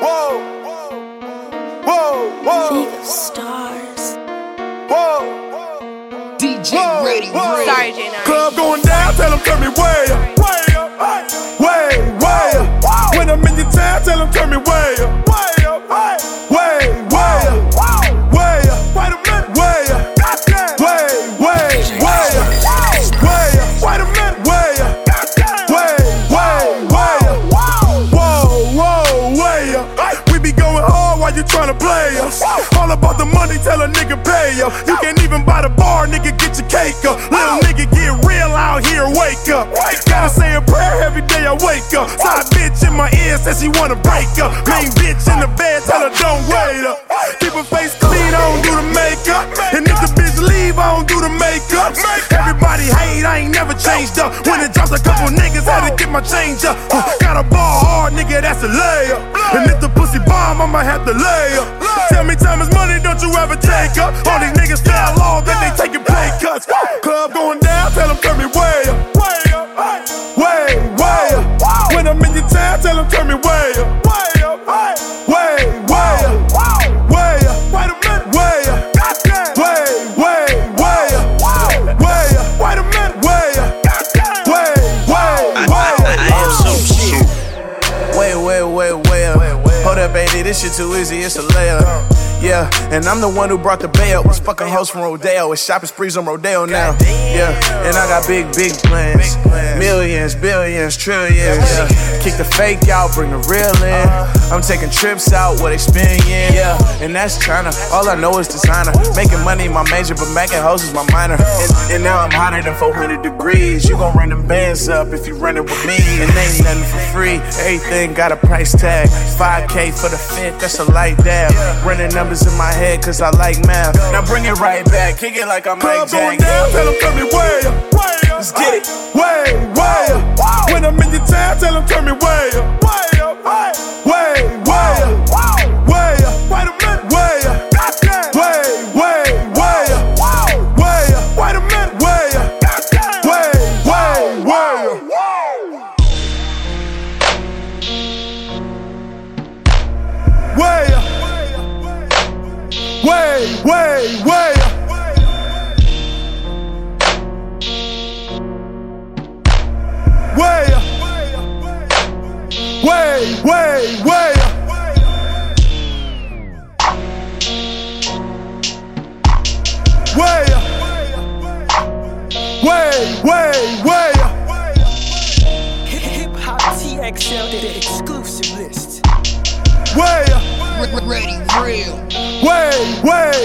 League of Stars. DJ Ready. Sorry, J9. Club going down, tell them turn me way up. Way up. When I'm in your town, tell them turn me way up. Way up. Way up. Wait a minute. Way up. Way up. Wait a minute. Way up. Whoa, way up. We be going hard while you tryna play us. All about the money, tell a nigga pay up. You can't even buy the bar, nigga, get your cake up. Little nigga get real out here, wake up. Gotta say a prayer every day I wake up. Side bitch in my ear says she wanna break up. Main bitch in the bed, tell her don't wait up. Keep her face clean, I don't do the makeup. And if the bitch leave, I don't do the makeup. Everybody hate, I ain't never changed up. When it drops, a couple niggas had to get my change up. Got a ball hard, nigga, that's a layup. And if the pussy bomb, I might have to lay up. Tell me time is money, don't you ever take up. All these niggas fell off, then they taking pay cuts. Club going down, tell them turn me way up. Way up. When I'm in your town, tell them turn me way up. Way up. Way up. Wait a minute. Way up. Way up. Wait a minute. Way up. I am some shit. Way up. Hold up, baby, this shit too easy, it's a layup. Yeah, and I'm the one who brought the bail. Was fucking hoes from Rodeo. It's shopping sprees on Rodeo now. Yeah, and I got big plans. Millions, billions, trillions. Yeah. Kick the fake out, bring the real in. I'm taking trips out, what they spend, yeah. And that's China, all I know is designer. Making money my major, but making hoes is my minor. And now I'm hotter than 400 degrees. You gon' run them bands up if you run it with me. And ain't nothing for free, everything got a price tag. 5K for the fit, that's a light dab. Running numbers in my head cause I like math. Now bring it right back, kick it like I'm Mike Jack. Club going down, tell them turn me way up. Let's get it. Way up. When I'm in your town, tell them turn me way up. Way up. Way up. Wait a minute. Way up. Way up. Wait a minute. Way up. Way up. Way up. Way up. Way up. Way up. Way up. Way up. Hip Hop TXL, the exclusive list. Way up. Ready, real. Way